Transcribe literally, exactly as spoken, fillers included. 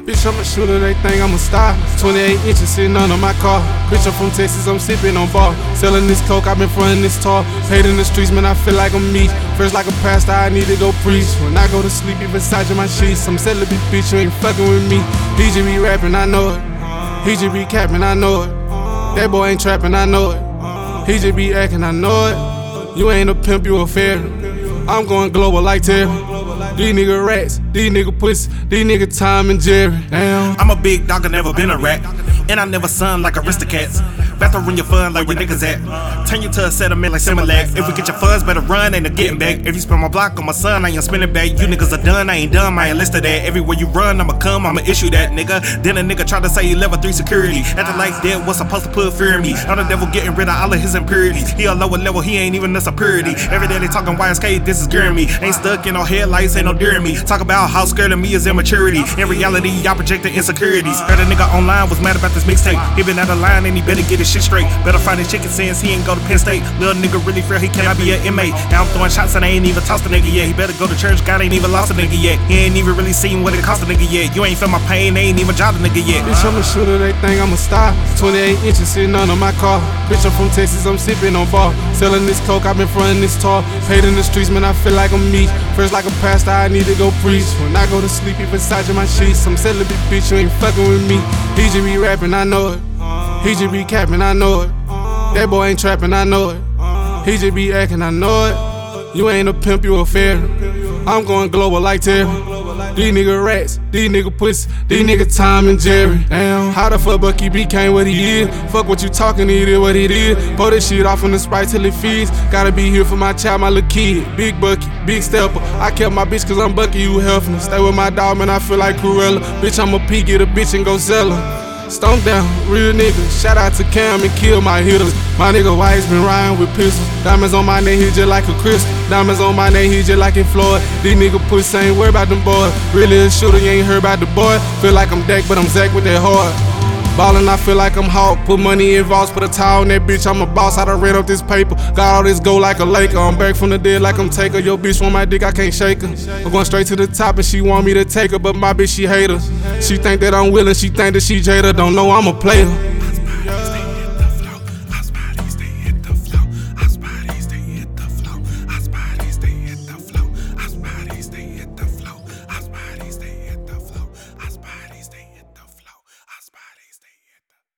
Bitch, I'm a shooter, they think I'm a star. twenty-eight inches sitting under my car. Bitch, I'm from Texas, I'm sipping on bar. Selling this coke, I've been frontin' this tar. Paid in the streets, man, I feel like I'm me. First like a pastor, I need to go preach. When I go to sleep, you Versace my sheets. I'm celibate, bitch, you ain't fucking with me. He just be rapping, I know it. He just be capping, I know it. That boy ain't trapping, I know it. He just be acting, I know it. You ain't a pimp, you a fairy. I'm going global like Terry. These nigga rats, these nigga pussy, these nigga Tom and Jerry. Damn. I'm a big dog, I never been a rat. And I never son like Aristocats. Better run your fun like where niggas at. Turn you to a settlement like Similac. If we get your funds, better run, ain't no getting back. If you spend my block on my son, I ain't spinning back. You niggas are done, I ain't dumb, I ain't listed that. Everywhere you run, I'ma come, I'ma issue that, nigga. Then a nigga try to say he level three security. Acting like that was supposed to put fear in me. I'm the devil getting rid of all of his impurities. He a lower level, he ain't even a superiority. Every day they talking Y S K, this is scaring me. Ain't stuck in no headlights, ain't no deering me. Talk about how scared of me is immaturity. In reality, y'all projecting insecurities. Heard a nigga online was mad about this mixtape. He been out of line and he better get his shit straight. Better find his chicken since he ain't go to Penn State. Little nigga really fear he cannot be an inmate. Now I'm throwing shots and I ain't even tossed a nigga yet. He better go to church, God ain't even lost a nigga yet. He ain't even really seen what it cost a nigga yet. You ain't feel my pain, they ain't even jobbed a nigga yet. Bitch, I'm a shooter, they think I'm a star. twenty-eight inches sitting under my car. Bitch, I'm from Texas, I'm sipping on bar. Selling this coke, I've been frontin' this tar. Paid in the streets, man, I feel like I'm me. First like a pastor, I need to go preach. When I go to sleep, he Versace my sheets. I'm celibate, bitch, you ain't fucking with me. He just be rapping, I know it. He just be capping, I know it. That boy ain't trapping, I know it. He just be acting, I know it. You ain't a pimp, you a fairy. I'm going global like Terry. These nigga rats, these nigga pussy, these nigga Tom and Jerry. Damn, how the fuck Bucky became what he is? Fuck what you talking, it is what it is. Pour this shit off on the Sprite till it feeds. Gotta be here for my child, my little kid. Big Bucky, big stepper. I kept my bitch cause I'm Bucky, you helping. Stay with my dog, man, I feel like Cruella. Bitch, I'm a pee, get a bitch and go sell her. Stomp down, real nigga. Shout out to Cam and kill my hitters. My nigga White's been riding with pistols. Diamonds on my neck, he just like a crystal. Diamonds on my neck, he just like in Floyd. These nigga pussy ain't worried about them boys. Really a shooter, you ain't heard about the boy. Feel like I'm Dak, but I'm Zach with that hard. Ballin', I feel like I'm Hawk. Put money in vaults, put a towel on that bitch. I'm a boss, I done ran up this paper. Got all this gold like a Laker. I'm back from the dead like I'm Taker. Yo, bitch want my dick, I can't shake her. I'm going straight to the top and she want me to take her, but my bitch, she hate her. She think that I'm willing, she think that she Jada. Don't know I'm a player.